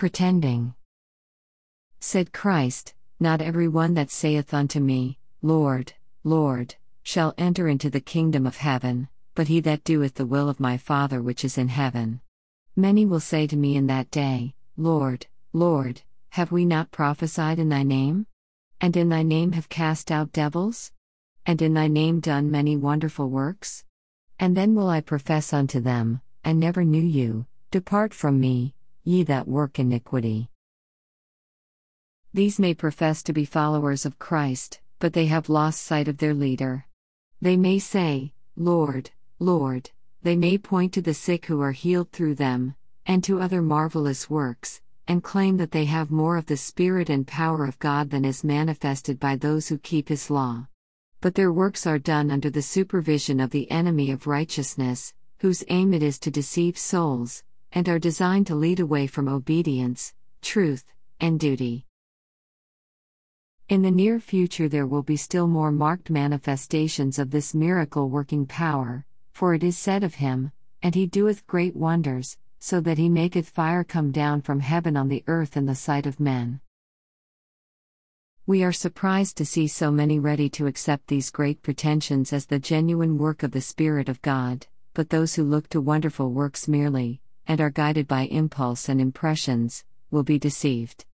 pretending. Said Christ, Not every one that saith unto me, Lord, Lord, shall enter into the kingdom of heaven, but he that doeth the will of my Father which is in heaven. Many will say to me in that day, Lord, Lord, have we not prophesied in thy name? And in thy name have cast out devils? And in thy name done many wonderful works? And then will I profess unto them, I never knew you, depart from me, ye that work iniquity. These may profess to be followers of Christ, but they have lost sight of their leader. They may say, Lord, Lord, they may point to the sick who are healed through them, and to other marvelous works, and claim that they have more of the Spirit and power of God than is manifested by those who keep His law. But their works are done under the supervision of the enemy of righteousness, whose aim it is to deceive souls, and are designed to lead away from obedience, truth, and duty. In the near future there will be still more marked manifestations of this miracle-working power, for it is said of Him, And He doeth great wonders, so that He maketh fire come down from heaven on the earth in the sight of men. We are surprised to see so many ready to accept these great pretensions as the genuine work of the Spirit of God, but those who look to wonderful works merely, and are guided by impulse and impressions, will be deceived.